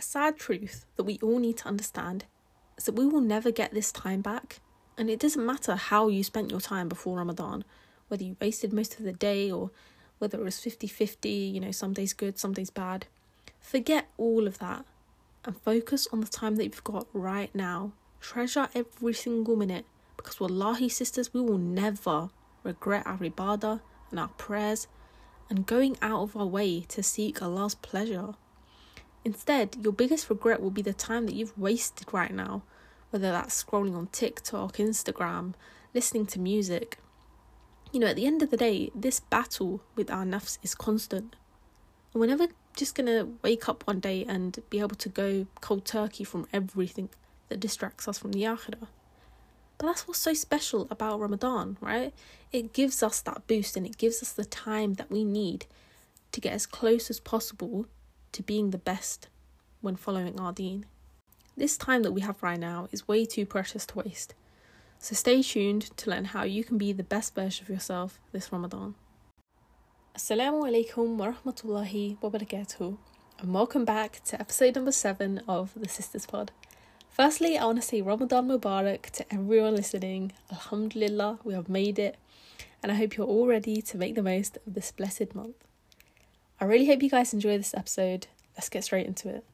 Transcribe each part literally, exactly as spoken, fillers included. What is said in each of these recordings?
sad truth that we all need to understand is that we will never get this time back. And it doesn't matter how you spent your time before Ramadan, whether you wasted most of the day or whether it was fifty-fifty, you know, some days good, some days bad. Forget all of that and focus on the time that you've got right now. Treasure every single minute, because wallahi sisters, we will never regret our ibadah and our prayers and going out of our way to seek Allah's pleasure. Instead, your biggest regret will be the time that you've wasted right now, whether that's scrolling on TikTok, Instagram, listening to music. You know, at the end of the day, this battle with our nafs is constant. And we're never just going to wake up one day and be able to go cold turkey from everything that distracts us from the akhirah. But that's what's so special about Ramadan, right? It gives us that boost and it gives us the time that we need to get as close as possible to being the best when following our deen. This time that we have right now is way too precious to waste. So stay tuned to learn how you can be the best version of yourself this Ramadan. Assalamu alaikum wa rahmatullahi wa barakatuh, and welcome back to episode number seven of the Sisters Pod. Firstly, I want to say Ramadan Mubarak to everyone listening. Alhamdulillah, we have made it, and I hope you're all ready to make the most of this blessed month. I really hope you guys enjoy this episode. Let's get straight into it.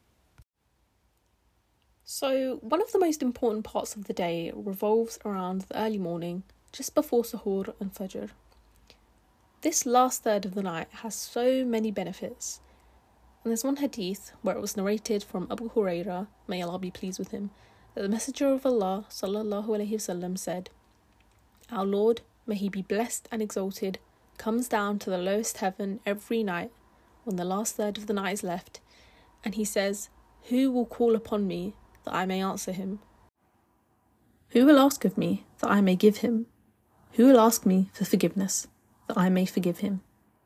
So, one of the most important parts of the day revolves around the early morning, just before Suhoor and Fajr. This last third of the night has so many benefits. And there's one hadith where it was narrated from Abu Hurairah, may Allah be pleased with him, that the Messenger of Allah sallallahu alaihi wasallam said, "Our Lord, may he be blessed and exalted, comes down to the lowest heaven every night when the last third of the night is left, and he says, 'Who will call upon me that I may answer him? Who will ask of me that I may give him? Who will ask me for forgiveness that I may forgive him?'"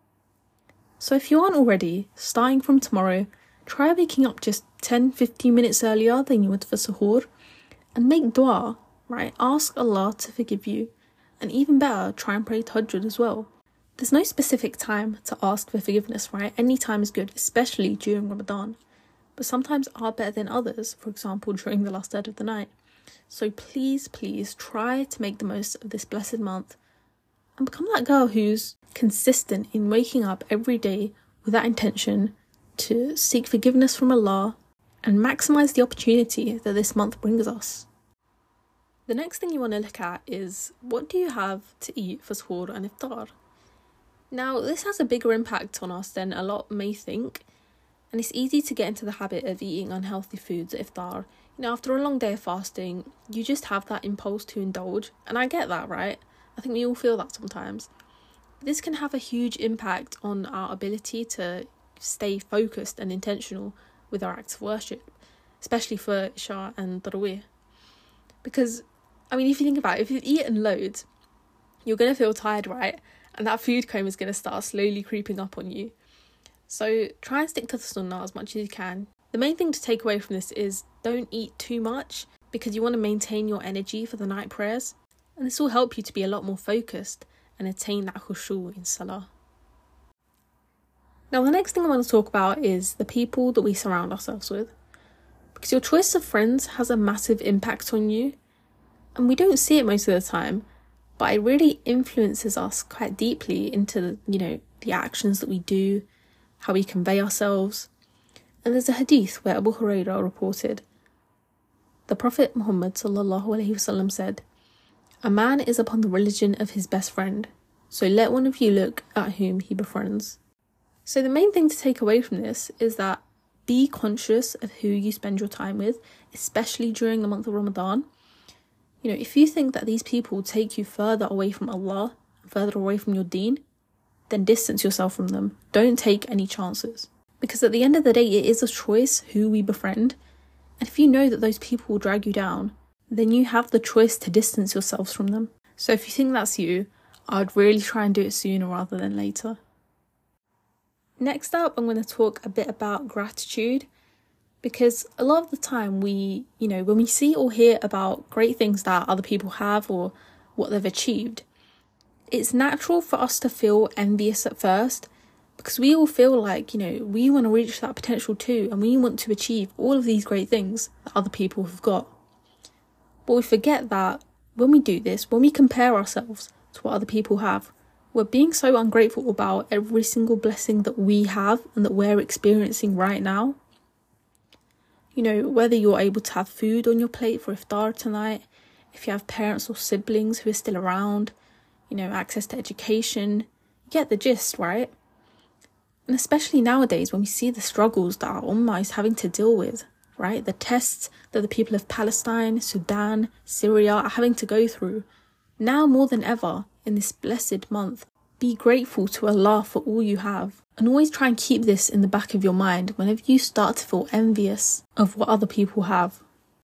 So if you aren't already, starting from tomorrow, try waking up just ten to fifteen minutes earlier than you would for suhoor and make dua, right? Ask Allah to forgive you, and even better, try and pray tahajjud as well. There's no specific time to ask for forgiveness, right? Any time is good, especially during Ramadan. But sometimes are better than others, for example, during the last third of the night. So please, please try to make the most of this blessed month and become that girl who's consistent in waking up every day with that intention to seek forgiveness from Allah and maximize the opportunity that this month brings us. The next thing you want to look at is, what do you have to eat for suhoor and iftar? Now, this has a bigger impact on us than a lot may think. And it's easy to get into the habit of eating unhealthy foods at iftar. You know, after a long day of fasting, you just have that impulse to indulge. And I get that, right? I think we all feel that sometimes. But this can have a huge impact on our ability to stay focused and intentional with our acts of worship, especially for Isha and Tarawih. Because, I mean, if you think about it, if you've eaten loads, you're going to feel tired, right? And that food coma is going to start slowly creeping up on you. So try and stick to the sunnah as much as you can. The main thing to take away from this is don't eat too much, because you want to maintain your energy for the night prayers. And this will help you to be a lot more focused and attain that khushu in salah. Now the next thing I want to talk about is the people that we surround ourselves with. Because your choice of friends has a massive impact on you. And we don't see it most of the time, but it really influences us quite deeply into, you know, the actions that we do, how we convey ourselves. And there's a hadith where Abu Hurairah reported, the Prophet Muhammad sallallahu alaihi wasallam said, "A man is upon the religion of his best friend, so let one of you look at whom he befriends." So the main thing to take away from this is that be conscious of who you spend your time with, especially during the month of Ramadan. You know, if you think that these people take you further away from Allah, further away from your deen, then distance yourself from them. Don't take any chances. Because at the end of the day, it is a choice who we befriend. And if you know that those people will drag you down, then you have the choice to distance yourselves from them. So if you think that's you, I'd really try and do it sooner rather than later. Next up, I'm going to talk a bit about gratitude. Because a lot of the time we, you know, when we see or hear about great things that other people have or what they've achieved, it's natural for us to feel envious at first, Because we all feel like, you know, we want to reach that potential too, and we want to achieve all of these great things that other people have got. But we forget that when we do this, when we compare ourselves to what other people have, we're being so ungrateful about every single blessing that we have and that we're experiencing right now. You know, whether you're able to have food on your plate for iftar tonight, if you have parents or siblings who are still around, you know, access to education, you get the gist, right? And especially nowadays when we see the struggles that our ummah is having to deal with, right? The tests that the people of Palestine, Sudan, Syria are having to go through. Now more than ever, in this blessed month, be grateful to Allah for all you have. And always try and keep this in the back of your mind whenever you start to feel envious of what other people have.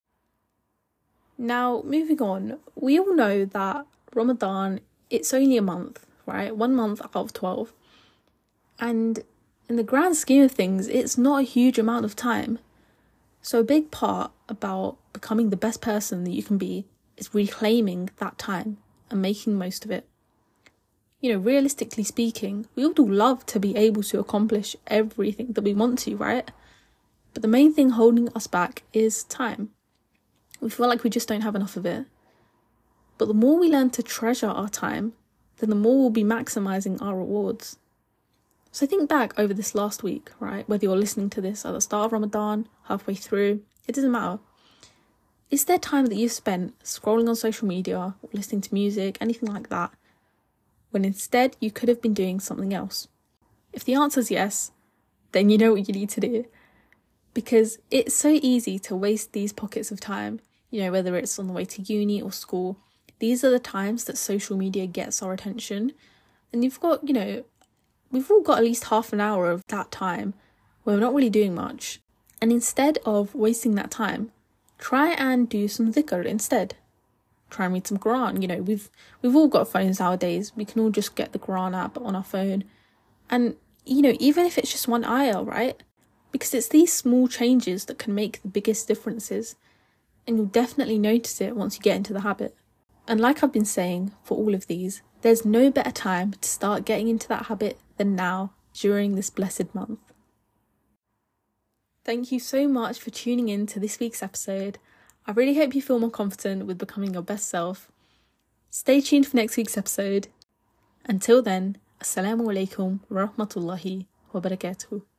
Now, moving on, we all know that Ramadan, it's only a month, right? One month out of twelve. And in the grand scheme of things, it's not a huge amount of time. So a big part about becoming the best person that you can be is reclaiming that time and making the most of it. You know, realistically speaking, we all do love to be able to accomplish everything that we want to, right? But the main thing holding us back is time. We feel like we just don't have enough of it. But the more we learn to treasure our time, then the more we'll be maximising our rewards. So think back over this last week, right? Whether you're listening to this at the start of Ramadan, halfway through, it doesn't matter. Is there time that you've spent scrolling on social media, or listening to music, anything like that, when instead you could have been doing something else? If the answer is yes, then you know what you need to do. Because it's so easy to waste these pockets of time, you know, whether it's on the way to uni or school. These are the times that social media gets our attention. And you've got, you know, we've all got at least half an hour of that time where we're not really doing much. And instead of wasting that time, try and do some dhikr instead. Try and read some Quran. You know, we've we've all got phones nowadays. We can all just get the Quran app on our phone. And, you know, even if it's just one ayah, right? Because it's these small changes that can make the biggest differences. And you'll definitely notice it once you get into the habit. And like I've been saying for all of these, there's no better time to start getting into that habit than now, during this blessed month. Thank you so much for tuning in to this week's episode. I really hope you feel more confident with becoming your best self. Stay tuned for next week's episode. Until then, Assalamu alaikum wa rahmatullahi wa barakatuh.